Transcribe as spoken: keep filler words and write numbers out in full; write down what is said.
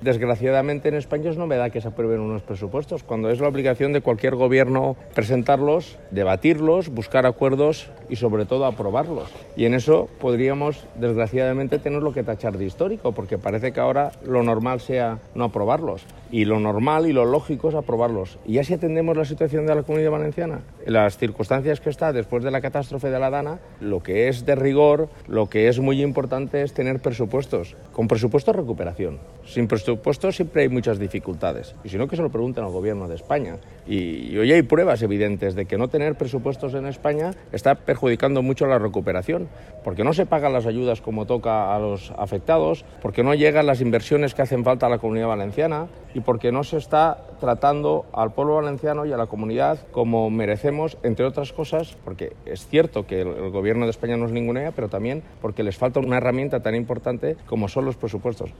Desgraciadamente en España es novedad que se aprueben unos presupuestos, cuando es la obligación de cualquier gobierno presentarlos, debatirlos, buscar acuerdos y sobre todo aprobarlos. Y en eso podríamos desgraciadamente tenerlo que tachar de histórico, porque parece que ahora lo normal sea no aprobarlos. Y lo normal y lo lógico es aprobarlos. Y ya si atendemos la situación de la Comunidad Valenciana, en las circunstancias que está después de la catástrofe de la Dana, lo que es de rigor, lo que es muy importante es tener presupuestos. Con presupuestos recuperación. Sin presupuestos siempre hay muchas dificultades. Y si no, que se lo pregunten al Gobierno de España. Y, y hoy hay pruebas evidentes de que no tener presupuestos en España está perjudicando mucho la recuperación. Porque no se pagan las ayudas como toca a los afectados, porque no llegan las inversiones que hacen falta a la Comunidad Valenciana y porque no se está tratando al pueblo valenciano y a la comunidad como merecemos, entre otras cosas, porque es cierto que el, el Gobierno de España nos ningunea, pero también porque les falta una herramienta tan importante como son los presupuestos.